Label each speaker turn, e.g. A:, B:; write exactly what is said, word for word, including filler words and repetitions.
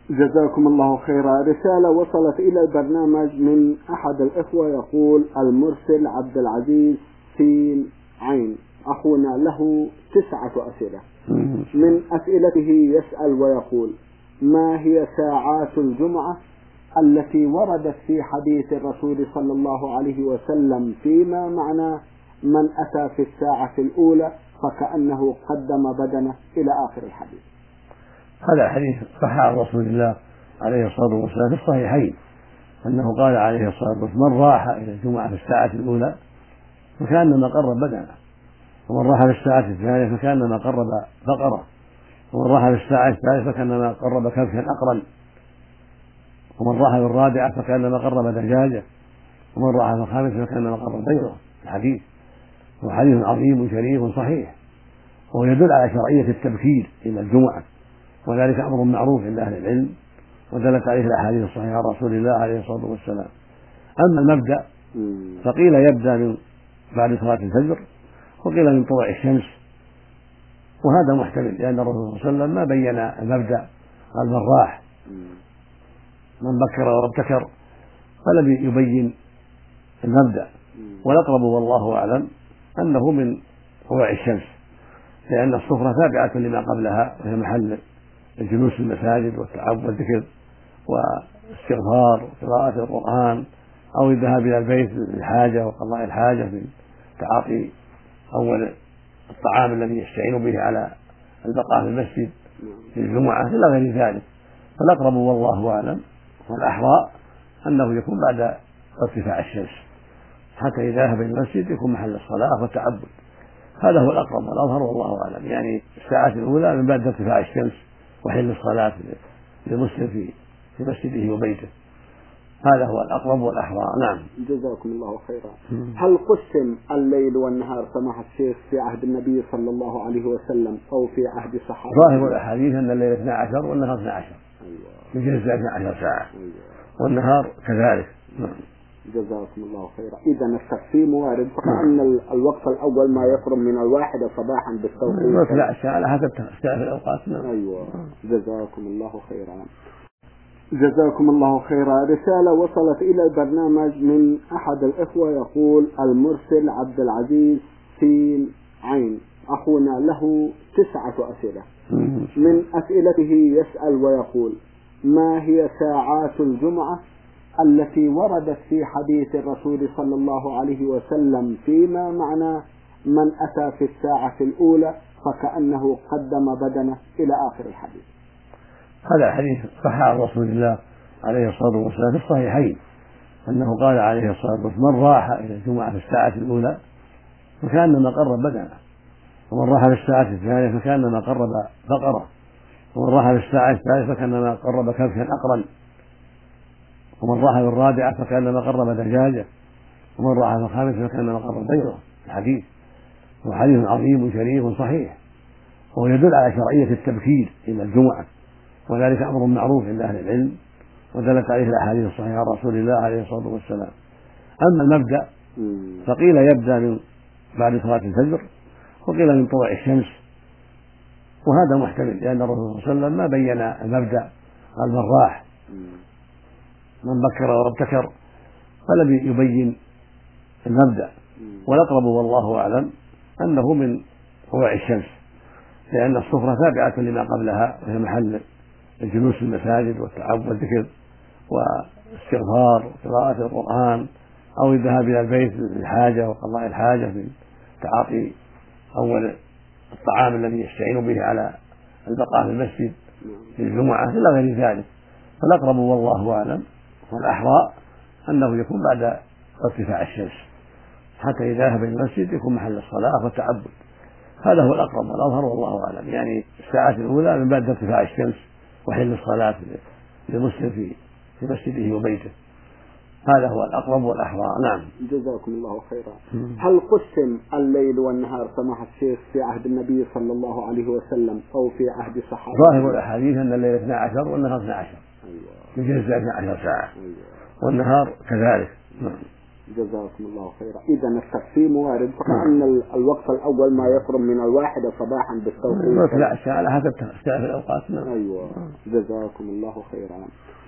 A: جزاكم الله خيرا. رسالة وصلت إلى البرنامج من أحد الإخوة يقول: المرسل عبد العزيز سين عين، أخونا له تسعة أسئلة. من أسئلته يسأل ويقول: ما هي ساعات الجمعة التي وردت في حديث الرسول صلى الله عليه وسلم فيما معنى من أتى في الساعة الأولى فكأنه قدم بدنه إلى آخر الحديث؟
B: هذا حديث صح عن رسول الله عليه الصلاة والسلام في الصحيحين أنه قال عليه الصلاة والسلام: من راح إلى الجمعة في الساعة الأولى فكأنما قرب بدنه، ومن راح في الساعة الثانية فكأنما قرب بقرة، ومن راح في الساعة الثالثة فكأنما قرب كبشا أقرا، ومن راح في الرابعة فكأنما قرب دجاجة، ومن راح في الخامسة فكأنما قرب بيضة. الحديث هو حديث عظيم شريف صحيح، وهو يدل على شرعية التبكير إلى الجمعة، وذلك أمر معروف عند أهل العلم ودلت عليه الأحاديث الصحيحة عن رسول الله عليه الصلاة والسلام. أما المبدأ فقيل يبدأ من بعد صلاة الفجر، وقيل من طلوع الشمس، وهذا محتمل لأن الرسول صلى الله عليه وسلم ما بين المبدأ، قال من راح من بكر وابتكر، فلم يبين المبدأ. والأقرب والله أعلم أنه من طلوع الشمس، لأن الصفرة تابعة لما قبلها، وهي محل الجلوس في المساجد والتعبد والذكر واستغفار وقراءة القرآن أو الذهاب إلى البيت للحاجة وقضاء الحاجة من تعاطي أول الطعام الذي يستعين به على البقاء في المسجد في الجمعة إلى غير ذلك. فالأقرب والله أعلم والأحرى أنه يكون بعد ارتفاع الشمس، حتى إذا ذهب إلى المسجد يكون محل الصلاة والتعبد. هذا هو الأقرب والأظهر والله أعلم، يعني الساعة الأولى من بعد ارتفاع الشمس وحل الصلاة للمسلم في في مسجده وبيته. هذا هو الأقرب والأحرى. نعم.
A: جزاكم الله خيرا. هل قسم الليل والنهار سماحة الشيخ في عهد النبي صلى الله عليه وسلم أو في عهد الصحابة؟
B: ظاهر الأحاديث أن الليل اثنا عشر والنهار اثنا عشر، يجزء اثنا عشر ساعة، والنهار كذلك. نعم.
A: جزاكم الله خيرا. إذا التقسيم وارد، فكأن الوقت الأول ما يقرب من الواحدة صباحا بالتوقيت
B: لا ساعة على حسب اختلاف الأوقات. نعم.
A: أيوة. جزاكم الله خيرا. جزاكم الله خيرا. رسالة وصلت إلى البرنامج من أحد الإخوة يقول: المرسل عبد العزيز سين عين، أخونا له تسعة أسئلة. من أسئلته يسأل ويقول: ما هي ساعات الجمعة التي وردت في حديث الرسول صلى الله عليه وسلم فيما معنى من أتى في الساعة الأولى فكأنه قدم بدنه إلى آخر الحديث؟
B: هذا حديث صح عن رسول الله عليه الصلاة والسلام في الصحيحين أنه قال عليه الصلاة والسلام: من راح إلى الجمعة في الساعة الأولى فكأنما قرب بدنه، ومن راح في الساعة الثانية فكأنما قرب بقرة، ومن راح في الساعة الثالثة فكأنما قرب كبشا أقرا، ومن راح في الرابعة فكأنما قرب دجاجة، ومن راح في الخامسة فكأنما قرب بيضة. الحديث هو حديث عظيم شريف صحيح، وهو يدل على شرعية التبكير إلى الجمعة، وذلك أمر معروف عند أهل العلم ودلت عليه الأحاديث الصحيحة عن رسول الله عليه الصلاة والسلام. أما المبدأ فقيل يبدأ من بعد صلاة الفجر، وقيل من طلوع الشمس، وهذا محتمل لأن الرسول صلى الله عليه وسلم ما بين المبدأ، قال من راح من بكر وابتكر، فلم يبين المبدأ. والأقرب والله أعلم أنه من طلوع الشمس، لأن الصفرة تابعة لما قبلها، وهي محل الجلوس في المساجد والتعبد والذكر واستغفار وقراءة القرآن أو الذهاب إلى البيت للحاجة وقضاء الحاجة من تعاطي أول الطعام الذي يستعين به على البقاء في المسجد في الجمعة إلى غير ذلك. فالأقرب والله أعلم والأحرى أنه يكون بعد ارتفاع الشمس، حتى إذا ذهب إلى المسجد يكون محل الصلاة والتعبد. هذا هو الأقرب والأظهر والله أعلم، يعني الساعة الأولى من بعد ارتفاع الشمس وحل الصلاة للمسلم في في مسجده وبيته. هذا هو الأقرب والأحرى. نعم.
A: جزاكم الله خيرا. هل قسم الليل والنهار سماحة الشيخ في عهد النبي صلى الله عليه وسلم أو في عهد الصحابة؟
B: ظاهر الأحاديث أن الليل اثنا عشر والنهار اثنا عشر، يجزء اثنا عشر ساعة، والنهار كذلك. نعم.
A: جزاكم الله خيرا. إذا التقسيم وارد، فكأن ال- الوقت الأول ما يقرب من الواحدة صباحا بالتوقيت.
B: لا على حسب اختلاف الأوقات.
A: أيوة. جزاكم الله خيرا.